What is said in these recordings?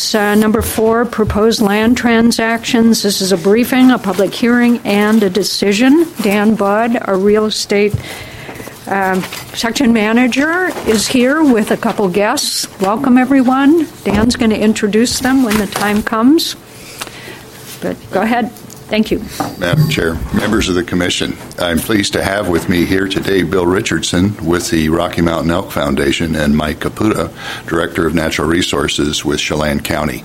It's number 4, proposed land transactions. This is a briefing, a public hearing, and a decision. Dan Budd, our real estate section manager, is here with a couple guests. Welcome, everyone. Dan's going to introduce them when the time comes. But go ahead. Thank you. Madam Chair, members of the Commission, I'm pleased to have with me here today Bill Richardson with the Rocky Mountain Elk Foundation and Mike Caputa, Director of Natural Resources with Chelan County.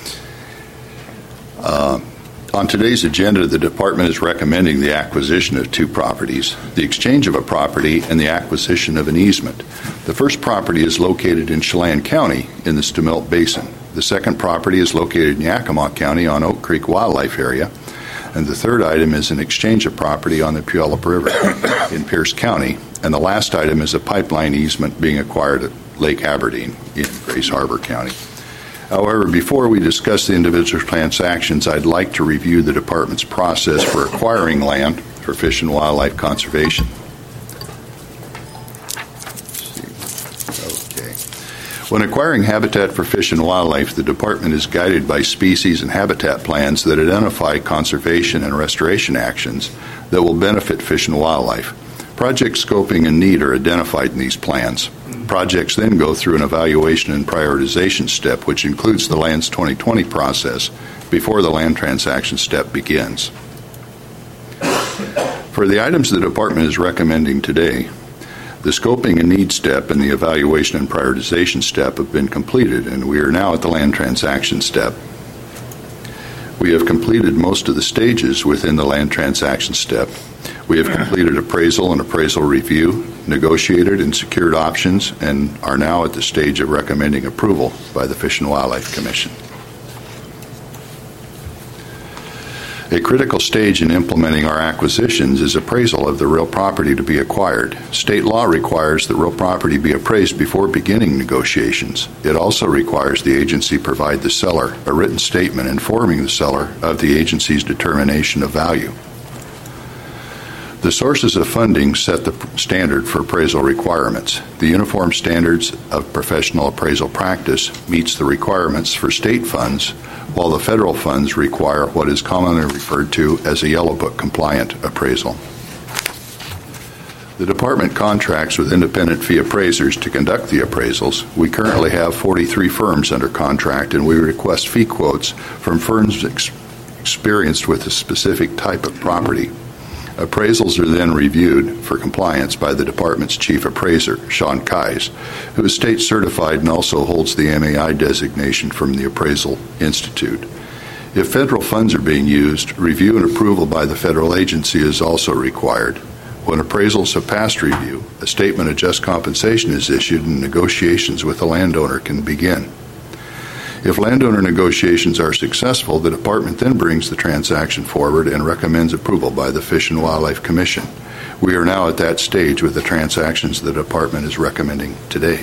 On today's agenda, the Department is recommending the acquisition of 2 properties, the exchange of a property, and the acquisition of an easement. The first property is located in Chelan County in the Stemilt Basin. The second property is located in Yakima County on Oak Creek Wildlife Area. And the third item is an exchange of property on the Puyallup River in Pierce County. And the last item is a pipeline easement being acquired at Lake Aberdeen in Grace Harbor County. However, before we discuss the individual transactions, I'd like to review the Department's process for acquiring land for fish and wildlife conservation. When acquiring habitat for fish and wildlife, the Department is guided by species and habitat plans that identify conservation and restoration actions that will benefit fish and wildlife. Project scoping and need are identified in these plans. Projects then go through an evaluation and prioritization step, which includes the Lands 2020 process before the land transaction step begins. For the items the Department is recommending today, the scoping and need step and the evaluation and prioritization step have been completed, and we are now at the land transaction step. We have completed most of the stages within the land transaction step. We have completed appraisal and appraisal review, negotiated and secured options, and are now at the stage of recommending approval by the Fish and Wildlife Commission. A critical stage in implementing our acquisitions is appraisal of the real property to be acquired. State law requires that real property be appraised before beginning negotiations. It also requires the agency provide the seller a written statement informing the seller of the agency's determination of value. The sources of funding set the standard for appraisal requirements. The Uniform Standards of Professional Appraisal Practice meets the requirements for state funds, while the federal funds require what is commonly referred to as a Yellow Book compliant appraisal. The Department contracts with independent fee appraisers to conduct the appraisals. We currently have 43 firms under contract, and we request fee quotes from firms experienced with a specific type of property. Appraisals are then reviewed for compliance by the Department's Chief Appraiser, Sean Kais, who is state certified and also holds the MAI designation from the Appraisal Institute. If federal funds are being used, review and approval by the federal agency is also required. When appraisals have passed review, a statement of just compensation is issued and negotiations with the landowner can begin. If landowner negotiations are successful, the Department then brings the transaction forward and recommends approval by the Fish and Wildlife Commission. We are now at that stage with the transactions the Department is recommending today.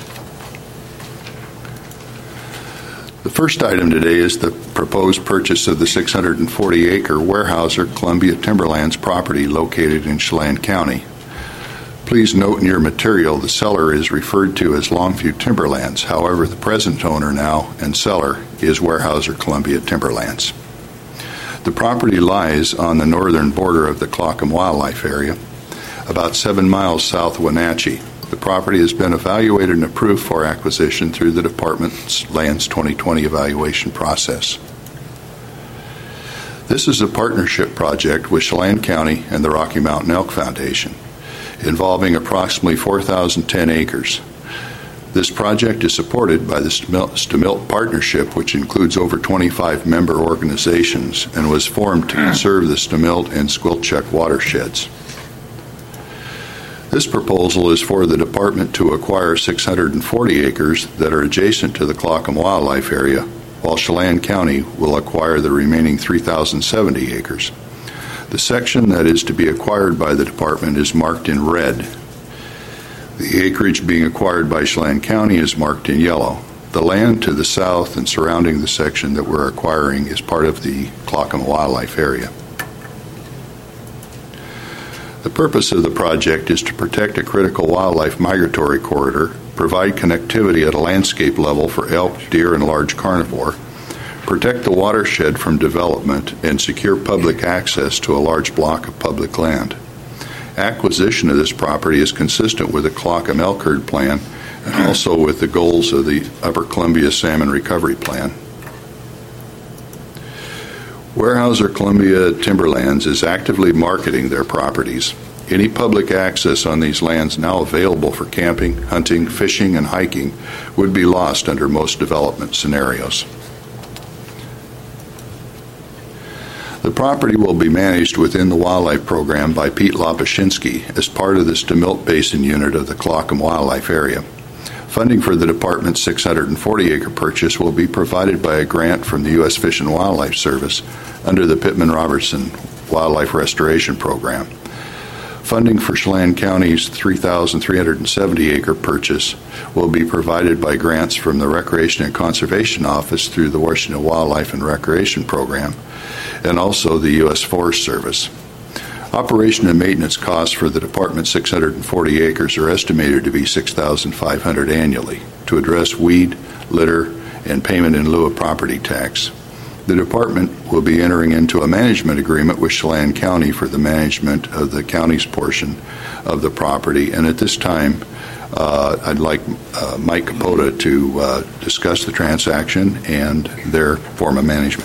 The first item today is the proposed purchase of the 640-acre Weyerhaeuser Columbia Timberlands property located in Chelan County. Please note in your material the seller is referred to as Longview Timberlands. However, the present owner now and seller is Weyerhaeuser Columbia Timberlands. The property lies on the northern border of the Clockham Wildlife Area, about 7 miles south of Wenatchee. The property has been evaluated and approved for acquisition through the Department's Lands 2020 evaluation process. This is a partnership project with Chelan County and the Rocky Mountain Elk Foundation, involving approximately 4,010 acres. This project is supported by the Stemilt Partnership, which includes over 25 member organizations and was formed to conserve the Stemilt and Squilchuck watersheds. This proposal is for the Department to acquire 640 acres that are adjacent to the Clockham Wildlife Area, while Chelan County will acquire the remaining 3,070 acres. The section that is to be acquired by the Department is marked in red. The acreage being acquired by Chelan County is marked in yellow. The land to the south and surrounding the section that we're acquiring is part of the Clockham Wildlife Area. The purpose of the project is to protect a critical wildlife migratory corridor provide connectivity at a landscape level for elk, deer, and large carnivore, protect the watershed from development, and secure public access to a large block of public land. Acquisition of this property is consistent with the Clockham Elk Herd Plan and also with the goals of the Upper Columbia Salmon Recovery Plan. Weyerhaeuser Columbia Timberlands is actively marketing their properties. Any public access on these lands now available for camping, hunting, fishing, and hiking would be lost under most development scenarios. The property will be managed within the wildlife program by Pete Lopashinsky as part of the Stemilt Basin unit of the Clockham Wildlife Area. Funding for the department's 640-acre purchase will be provided by a grant from the U.S. Fish and Wildlife Service under the Pittman-Robertson Wildlife Restoration Program. Funding for Chelan County's 3,370-acre purchase will be provided by grants from the Recreation and Conservation Office through the Washington Wildlife and Recreation Program and also the U.S. Forest Service. Operation and maintenance costs for the department's 640 acres are estimated to be $6,500 annually to address weed, litter, and payment in lieu of property tax. The department will be entering into a management agreement with Chelan County for the management of the county's portion of the property, and at this time I'd like Mike Capote to discuss the transaction and their form of management.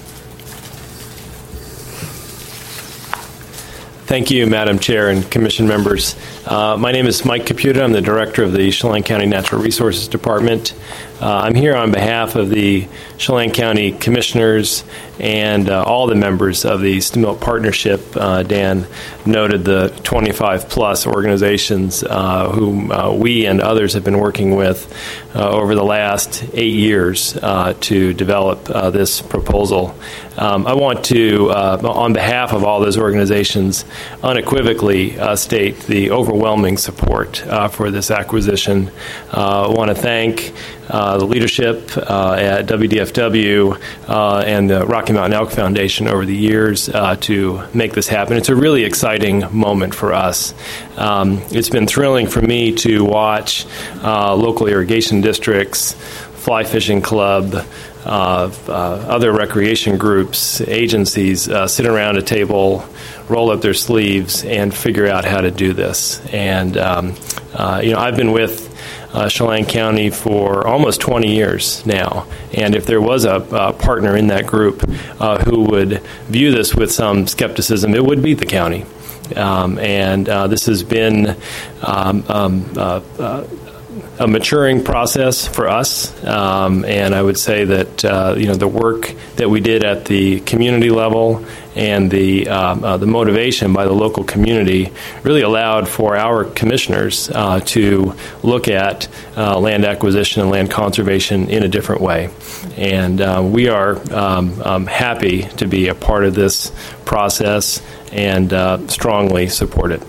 Thank you, Madam Chair and Commission members. My name is Mike Caputa. I'm the Director of the Chelan County Natural Resources Department. I'm here on behalf of the Chelan County Commissioners and all the members of the Stemilt Partnership. Dan noted the 25-plus organizations whom we and others have been working with over the last 8 years to develop this proposal. I want to, on behalf of all those organizations, unequivocally state the overwhelming support for this acquisition. I want to thank the leadership at WDFW and the Rocky Mountain Elk Foundation over the years to make this happen. It's a really exciting moment for us. It's been thrilling for me to watch local irrigation districts, fly fishing club, other recreation groups, agencies sit around a table, roll up their sleeves, and figure out how to do this. And I've been with Chelan County for almost 20 years now, and if there was a partner in that group who would view this with some skepticism, it would be the county. This has been a maturing process for us, and I would say that the work that we did at the community level and the motivation by the local community really allowed for our commissioners to look at land acquisition and land conservation in a different way. And we are happy to be a part of this process and strongly support it.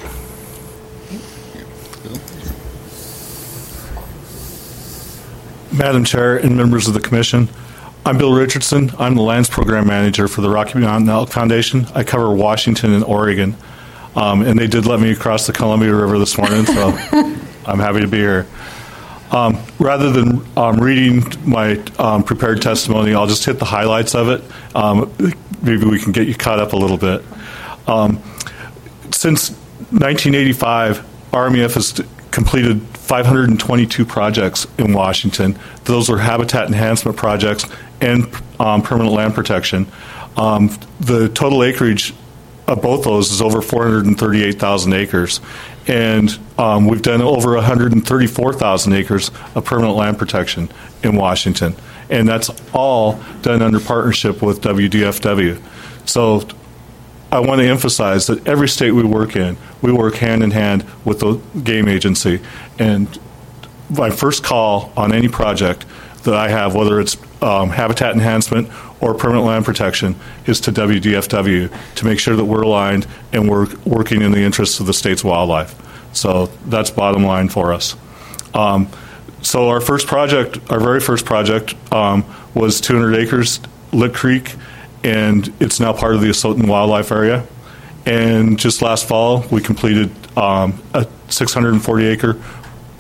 Madam Chair and members of the Commission, I'm Bill Richardson. I'm the Lands Program Manager for the Rocky Mountain Elk Foundation. I cover Washington and Oregon, and they did let me cross the Columbia River this morning, so I'm happy to be here. Rather than reading my prepared testimony, I'll just hit the highlights of it. Maybe we can get you caught up a little bit. Since 1985, RMEF has completed 522 projects in Washington. Those are habitat enhancement projects and permanent land protection. The total acreage of both those is over 438,000 acres. And we've done over 134,000 acres of permanent land protection in Washington. And that's all done under partnership with WDFW. So I want to emphasize that every state we work in, we work hand in hand with the game agency. And my first call on any project that I have, whether it's habitat enhancement or permanent land protection, is to WDFW to make sure that we're aligned and we're working in the interests of the state's wildlife. So that's bottom line for us. So our very first project was 200 acres, Lick Creek, and it's now part of the Asotin Wildlife Area. And just last fall, we completed a 640-acre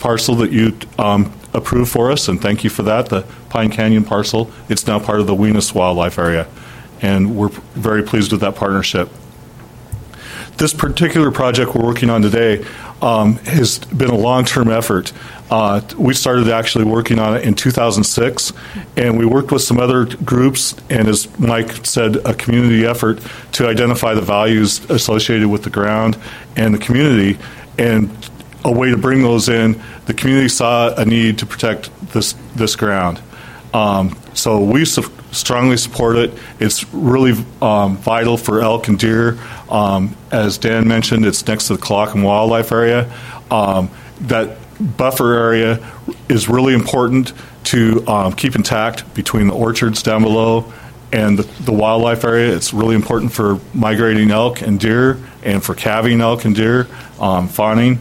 parcel that you approved for us, and thank you for that, the Pine Canyon parcel. It's now part of the Weenus Wildlife Area, and we're very pleased with that partnership. This particular project we're working on today has been a long-term effort. We started actually working on it in 2006, and we worked with some other groups, and as Mike said, a community effort to identify the values associated with the ground and the community, and a way to bring those in. The community saw a need to protect this ground. So we strongly support it. It's really vital for elk and deer. As Dan mentioned, it's next to the Cloakham Wildlife Area. That buffer area is really important to keep intact between the orchards down below and the wildlife area. It's really important for migrating elk and deer and for calving elk and deer, fawning.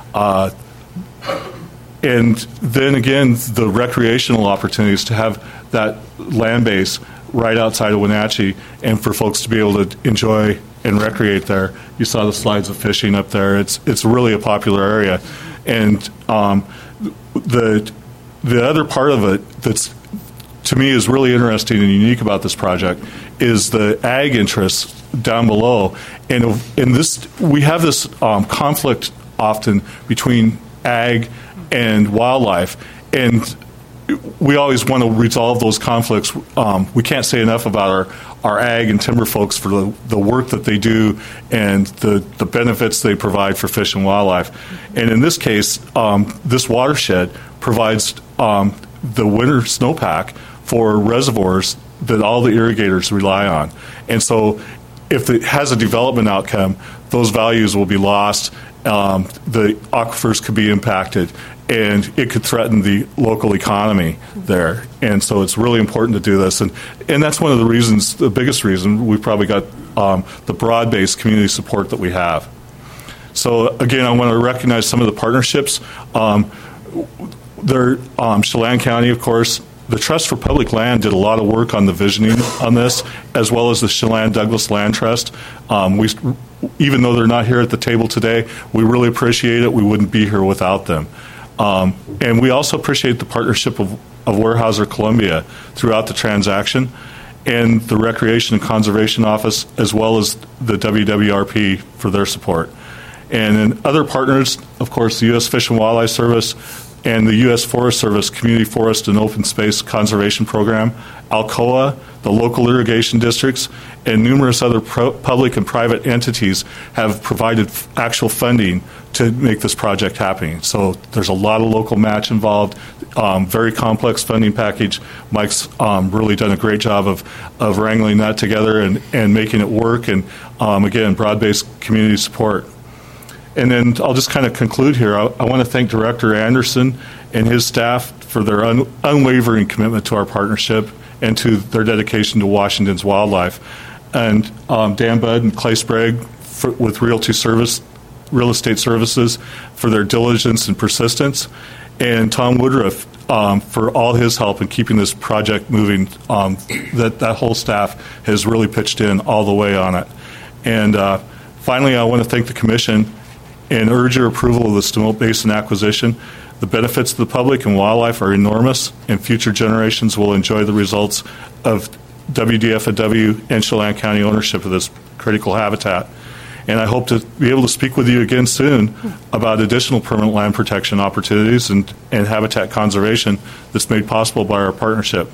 And then again, the recreational opportunities to have that land base right outside of Wenatchee and for folks to be able to enjoy and recreate there. You saw the slides of fishing up there. It's really a popular area. And the other part of it that's, to me, is really interesting and unique about this project is the ag interests down below. And in this, we have this conflict often between ag and wildlife, and we always want to resolve those conflicts. We can't say enough about our ag and timber folks for the work that they do and the benefits they provide for fish and wildlife. And in this case, this watershed provides the winter snowpack for reservoirs that all the irrigators rely on. And so if it has a development outcome, those values will be lost. The aquifers could be impacted, and it could threaten the local economy there. And so it's really important to do this. And that's one of the reasons, the biggest reason, we've probably got the broad-based community support that we have. So again, I want to recognize some of the partnerships. Chelan County, of course. The Trust for Public Land did a lot of work on the visioning on this, as well as the Chelan Douglas Land Trust. Even though they're not here at the table today, we really appreciate it. We wouldn't be here without them. And we also appreciate the partnership of Weyerhaeuser Columbia throughout the transaction, and the Recreation and Conservation Office, as well as the WWRP for their support. And then other partners, of course, the U.S. Fish and Wildlife Service and the U.S. Forest Service Community Forest and Open Space Conservation Program, Alcoa, the local irrigation districts, and numerous other public and private entities have provided actual funding to make this project happen. So there's a lot of local match involved, very complex funding package. Mike's really done a great job of wrangling that together and making it work, and again, broad-based community support. And then I'll just kind of conclude here. I want to thank Director Anderson and his staff for their unwavering commitment to our partnership and to their dedication to Washington's wildlife. And Dan Budd and Clay Sprague with Real Estate Services for their diligence and persistence. And Tom Woodruff for all his help in keeping this project moving. That whole staff has really pitched in all the way on it. And finally, I want to thank the Commission and urge your approval of the Stemote Basin acquisition. The benefits to the public and wildlife are enormous, and future generations will enjoy the results of WDFW and Chelan County ownership of this critical habitat. And I hope to be able to speak with you again soon about additional permanent land protection opportunities and habitat conservation that's made possible by our partnership.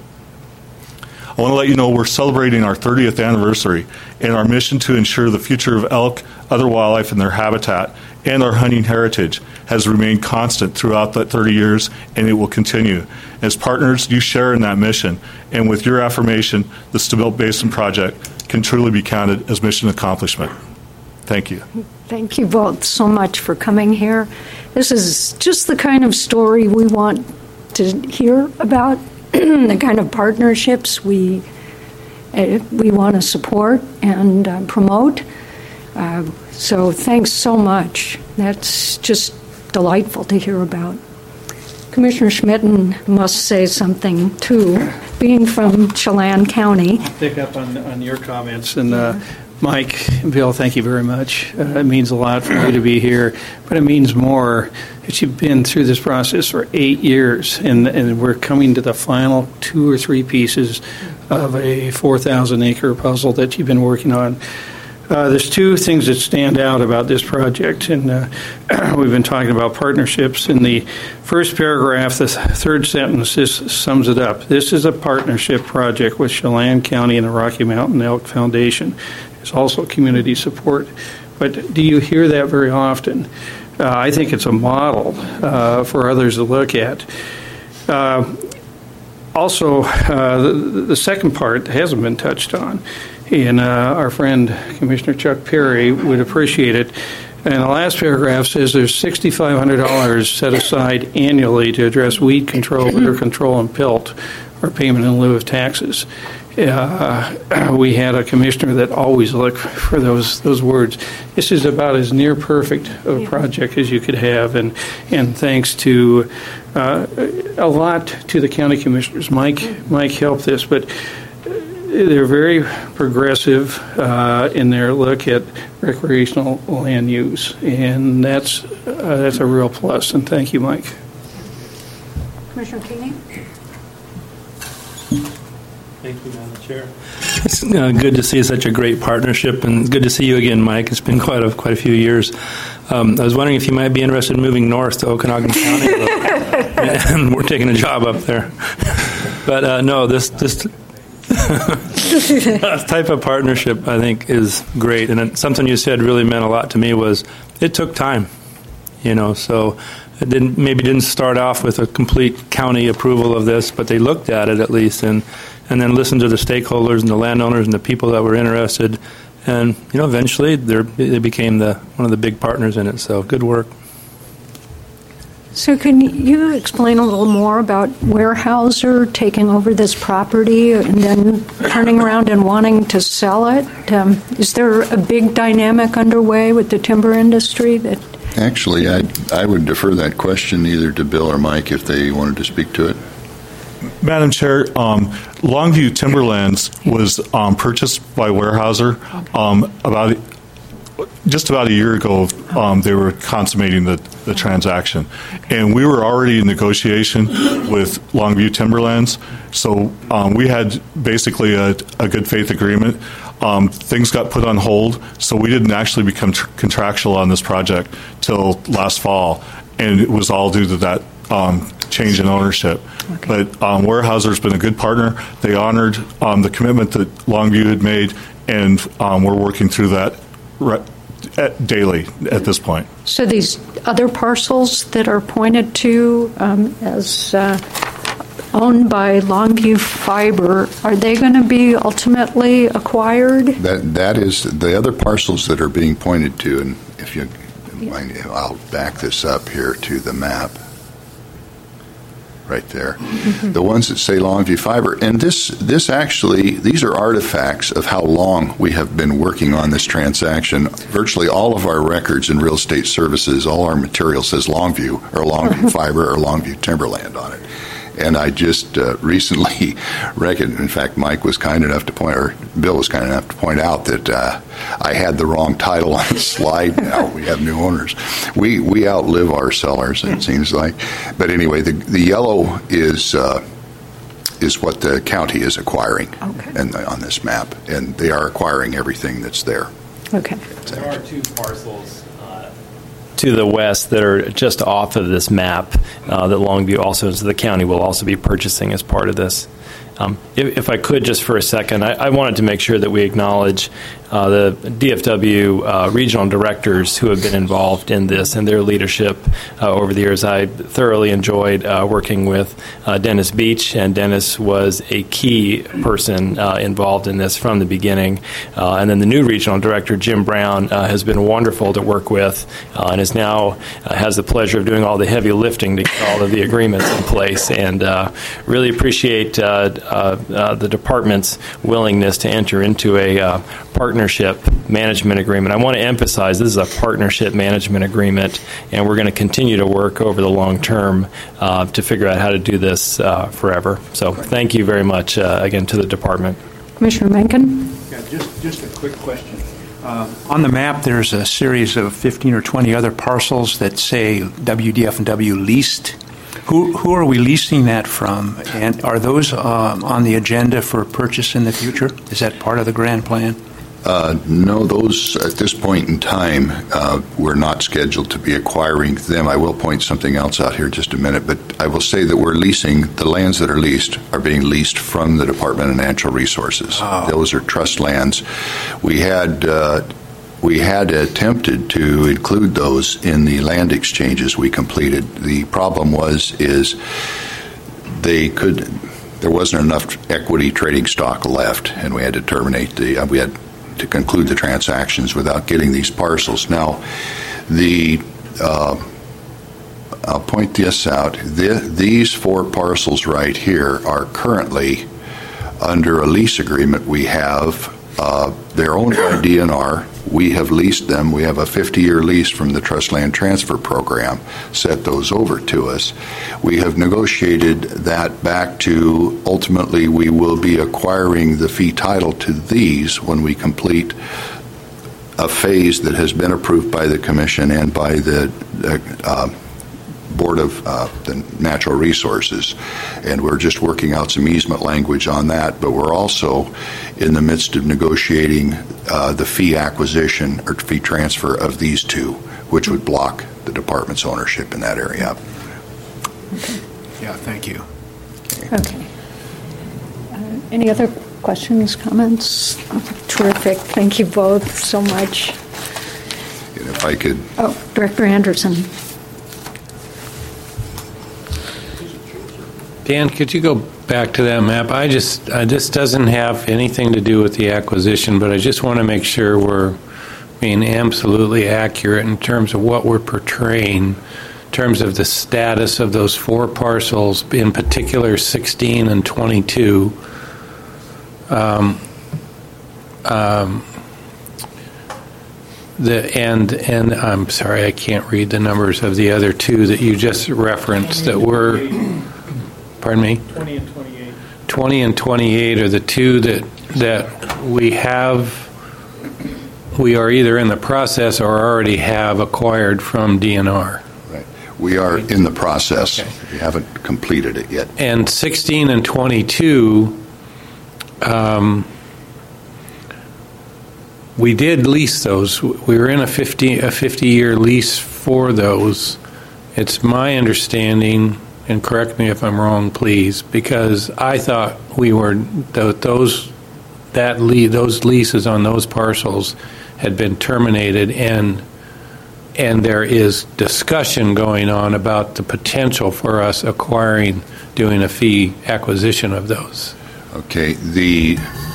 I want to let you know we're celebrating our 30th anniversary, and our mission to ensure the future of elk, other wildlife, and their habitat, and our hunting heritage has remained constant throughout that 30 years, and it will continue. As partners, you share in that mission, and with your affirmation, the Stemote Basin Project can truly be counted as mission accomplishment. Thank you. Thank you both so much for coming here. This is just the kind of story we want to hear about, the kind of partnerships we want to support and promote. So thanks so much. That's just delightful to hear about. Commissioner Schmitten must say something too, being from Chelan County. Pick up on your comments, and Mike, Bill, thank you very much. It means a lot for you to be here, but it means more that you've been through this process for 8 years, and we're coming to the final 2 or 3 pieces of a 4,000-acre puzzle that you've been working on. There's 2 things that stand out about this project, and we've been talking about partnerships. In the first paragraph, the third sentence, this sums it up. This is a partnership project with Chelan County and the Rocky Mountain Elk Foundation. There's also community support. But do you hear that very often? I think it's a model for others to look at. Also, the second part hasn't been touched on, and our friend Commissioner Chuck Perry would appreciate it. And the last paragraph says there's $6,500 set aside annually to address weed control, litter control, and PILT, or payment in lieu of taxes. We had a commissioner that always looked for those words. This is about as near perfect of a project as you could have, and thanks to a lot to the county commissioners. Mike helped this, but they're very progressive in their look at recreational land use, and that's a real plus. And thank you, Mike. Commissioner Keeney? Thank you, Madam Chair. It's good to see such a great partnership, and good to see you again, Mike. It's been quite a few years. I was wondering if you might be interested in moving north to Okanagan County, and we're taking a job up there. But no, this type of partnership, I think, is great. And something you said really meant a lot to me was it took time, so it didn't start off with a complete county approval of this, but they looked at it at least and then listened to the stakeholders and the landowners and the people that were interested. And, eventually they became one of the big partners in it. So good work. So can you explain a little more about Weyerhaeuser taking over this property and then turning around and wanting to sell it? Is there a big dynamic underway with the timber industry? Actually, I would defer that question either to Bill or Mike if they wanted to speak to it. Madam Chair, Longview Timberlands was purchased by Weyerhaeuser just about a year ago. They were consummating the transaction, and we were already in negotiation with Longview Timberlands, so we had basically a good faith agreement. Things got put on hold, so we didn't actually become contractual on this project till last fall, and it was all due to that change in ownership. Okay. But Weyerhaeuser's been a good partner. They honored the commitment that Longview had made, and we're working through that daily at this point. So these other parcels that are pointed to as owned by Longview Fiber, are they going to be ultimately acquired? That is the other parcels that are being pointed to, and if you mind, I'll back this up here to the map. Right there. Mm-hmm. The ones that say Longview Fiber. And this actually, these are artifacts of how long we have been working on this transaction. Virtually all of our records in real estate services, all our material says Longview or Longview Fiber or Longview Timberland on it. And I just recently in fact, Mike was kind enough to Bill was kind enough to point out that I had the wrong title on the slide now. We have new owners. We outlive our sellers, it seems like. But anyway, the yellow is what the county is acquiring on this map. And they are acquiring everything that's there. Okay. There are 2 parcels to the west that are just off of this map that Longview also, so the county will also be purchasing as part of this. If I could just for a second, I wanted to make sure that we acknowledge the DFW regional directors who have been involved in this and their leadership over the years. I thoroughly enjoyed working with Dennis Beach, and Dennis was a key person involved in this from the beginning. And then the new regional director, Jim Brown, has been wonderful to work with and is now has the pleasure of doing all the heavy lifting to get all of the agreements in place. And really appreciate the department's willingness to enter into a partnership management agreement. I want to emphasize this is a partnership management agreement, and we're going to continue to work over the long term to figure out how to do this forever. So thank you very much again to the department. Commissioner Mencken? Yeah, just a quick question. On the map, there's a series of 15 or 20 other parcels that say WDF&W leased. Who are we leasing that from? And are those on the agenda for purchase in the future? Is that part of the grand plan? No, those at this point in time, we're not scheduled to be acquiring them. I will point something else out here in just a minute, but I will say that we're leasing, the lands that are leased are being leased from the Department of Natural Resources. Oh. Those are trust lands. We had attempted to include those in the land exchanges we completed. The problem is there wasn't enough equity trading stock left, and we had to terminate we had to conclude the transactions without getting these parcels. Now, I'll point this out. These 4 parcels right here are currently under a lease agreement we have. They're owned by DNR. We have leased them. We have a 50-year lease from the Trust Land Transfer Program, set those over to us. We have negotiated that back to, ultimately, we will be acquiring the fee title to these when we complete a phase that has been approved by the Commission and by the Board of the Natural Resources, and we're just working out some easement language on that, but we're also in the midst of negotiating the fee acquisition or fee transfer of these 2, which would block the department's ownership in that area. Okay. Yeah, thank you. Okay. Any other questions, comments? Terrific. Thank you both so much. And if I could... Oh, Director Anderson. Dan, could you go back to that map? This doesn't have anything to do with the acquisition, but I just want to make sure we're being absolutely accurate in terms of what we're portraying, in terms of the status of those 4 parcels, in particular 16 and 22. And I'm sorry, I can't read the numbers of the other 2 that you just referenced that were... Pardon me? 20 and 28. 20 and 28 are the 2 that we are either in the process or already have acquired from DNR. Right. We are in the process. Okay. We haven't completed it yet. And 16 and 22, we did lease those. We were in a 50-year lease for those. It's my understanding, and correct me if I'm wrong, please, because I thought we were those leases on those parcels had been terminated, and there is discussion going on about the potential for us doing a fee acquisition of those. Okay, the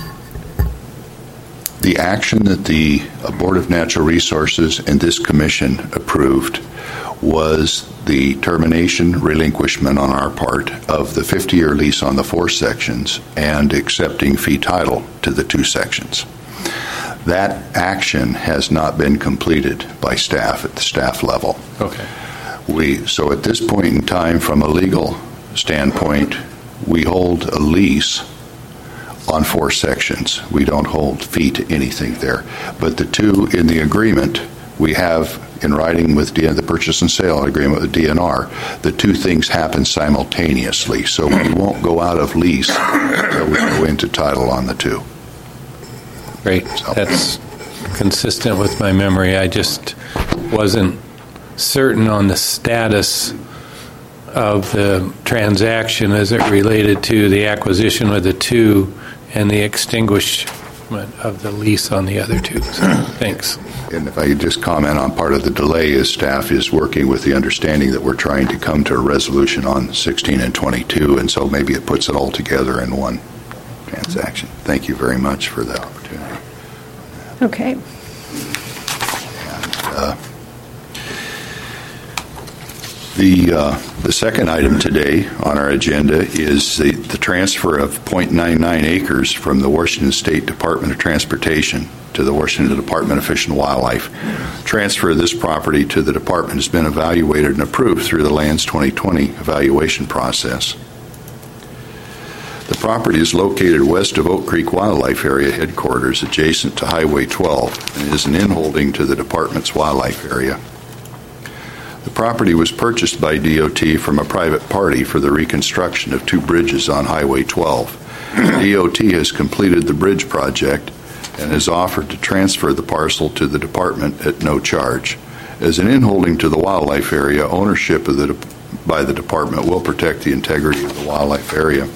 action that the Board of Natural Resources and this Commission approved was the termination, relinquishment on our part of the 50-year lease on the 4 sections and accepting fee title to the 2 sections. That action has not been completed by staff at the staff level. Okay. So at this point in time, from a legal standpoint, we hold a lease on 4 sections. We don't hold fee to anything there. But the 2 in the agreement, we have in writing with the purchase and sale agreement with DNR, the 2 things happen simultaneously. So we won't go out of lease until we go into title on the 2. Great. So. That's consistent with my memory. I just wasn't certain on the status of the transaction as it related to the acquisition of the 2 and the extinguishment of the lease on the other 2. So, thanks. And if I could just comment on part of the delay is staff is working with the understanding that we're trying to come to a resolution on 16 and 22, and so maybe it puts it all together in one transaction. Thank you very much for the opportunity. Okay. And, the second item today on our agenda is the transfer of 0.99 acres from the Washington State Department of Transportation to the Washington Department of Fish and Wildlife. Transfer of this property to the department has been evaluated and approved through the Lands 2020 evaluation process. The property is located west of Oak Creek Wildlife Area headquarters, adjacent to Highway 12, and is an in-holding to the department's wildlife area. The property was purchased by DOT from a private party for the reconstruction of 2 bridges on Highway 12. DOT has completed the bridge project and has offered to transfer the parcel to the department at no charge. As an in-holding to the wildlife area, ownership by the department will protect the integrity of the wildlife area.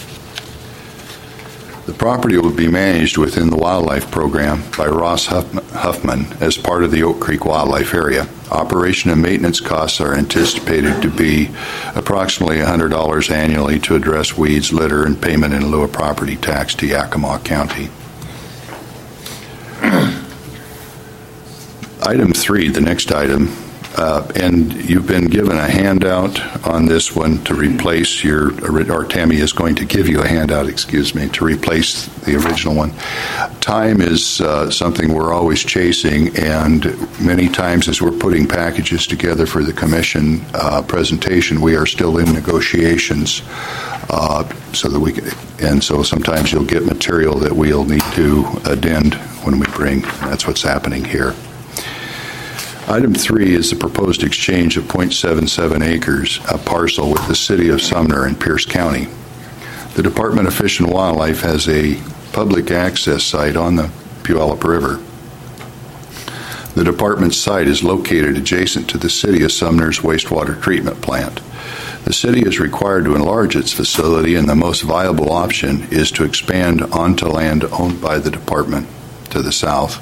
The property will be managed within the wildlife program by Ross Huffman as part of the Oak Creek Wildlife Area. Operation and maintenance costs are anticipated to be approximately $100 annually to address weeds, litter, and payment in lieu of property tax to Yakima County. Item 3, the next item, and you've been given a handout on this one to replace or Tammy is going to give you a handout, to replace the original one. Time is something we're always chasing, and many times as we're putting packages together for the commission presentation, we are still in negotiations so that we can, and so sometimes you'll get material that we'll need to addend when we bring. That's what's happening here. Item 3 is the proposed exchange of 0.77 acres, a parcel with the City of Sumner in Pierce County. The Department of Fish and Wildlife has a public access site on the Puyallup River. The department's site is located adjacent to the City of Sumner's wastewater treatment plant. The city is required to enlarge its facility, and the most viable option is to expand onto land owned by the department to the south.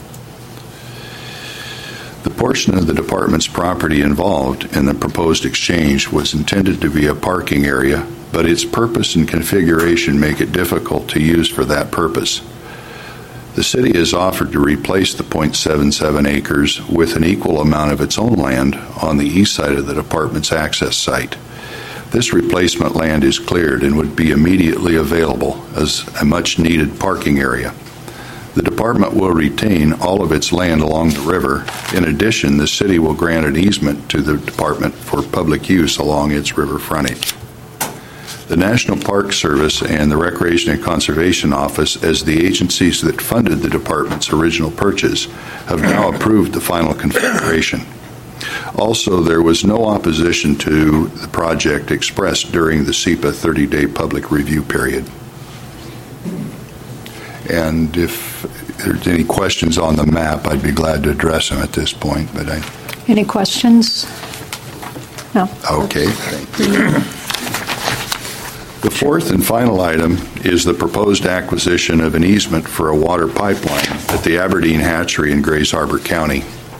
The portion of the department's property involved in the proposed exchange was intended to be a parking area, but its purpose and configuration make it difficult to use for that purpose. The city has offered to replace the 0.77 acres with an equal amount of its own land on the east side of the department's access site. This replacement land is cleared and would be immediately available as a much-needed parking area. The department will retain all of its land along the river. In addition, the city will grant an easement to the department for public use along its river frontage. The National Park Service and the Recreation and Conservation Office, as the agencies that funded the department's original purchase, have now approved the final configuration. Also, there was no opposition to the project expressed during the SEPA 30-day public review period. And if there's any questions on the map, I'd be glad to address them at this point. But Any questions? No. Okay, thank you. The fourth and final item is the proposed acquisition of an easement for a water pipeline at the Aberdeen Hatchery in Grays Harbor County.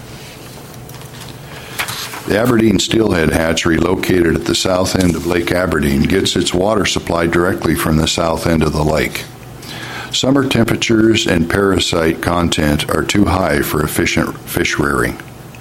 The Aberdeen Steelhead Hatchery, located at the south end of Lake Aberdeen, gets its water supply directly from the south end of the lake. Summer temperatures and parasite content are too high for efficient fish rearing.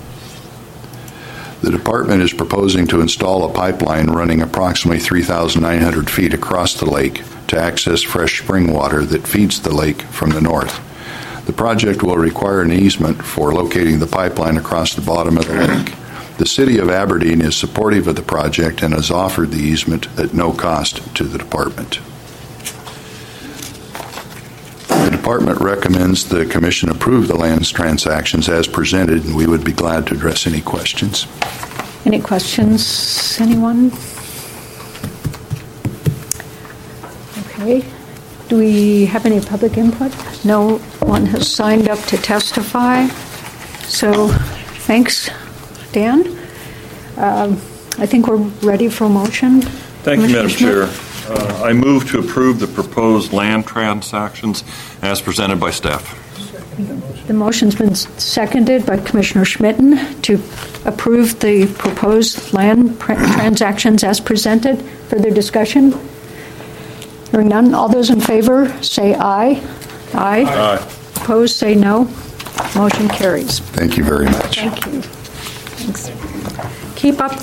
The department is proposing to install a pipeline running approximately 3,900 feet across the lake to access fresh spring water that feeds the lake from the north. The project will require an easement for locating the pipeline across the bottom of the lake. The City of Aberdeen is supportive of the project and has offered the easement at no cost to the department. The department recommends the Commission approve the lands transactions as presented, and we would be glad to address any questions. Any questions, anyone? Okay. Do we have any public input? No one has signed up to testify. So, thanks, Dan. I think we're ready for a motion. Thank you, Madam Chair. I move to approve the proposed land transactions as presented by staff. The motion's been seconded by Commissioner Schmitten to approve the proposed land transactions as presented. Further discussion? Hearing none. All those in favor say aye. Aye. Aye. Opposed say no. Motion carries. Thank you very much. Thank you. Thanks. Keep up the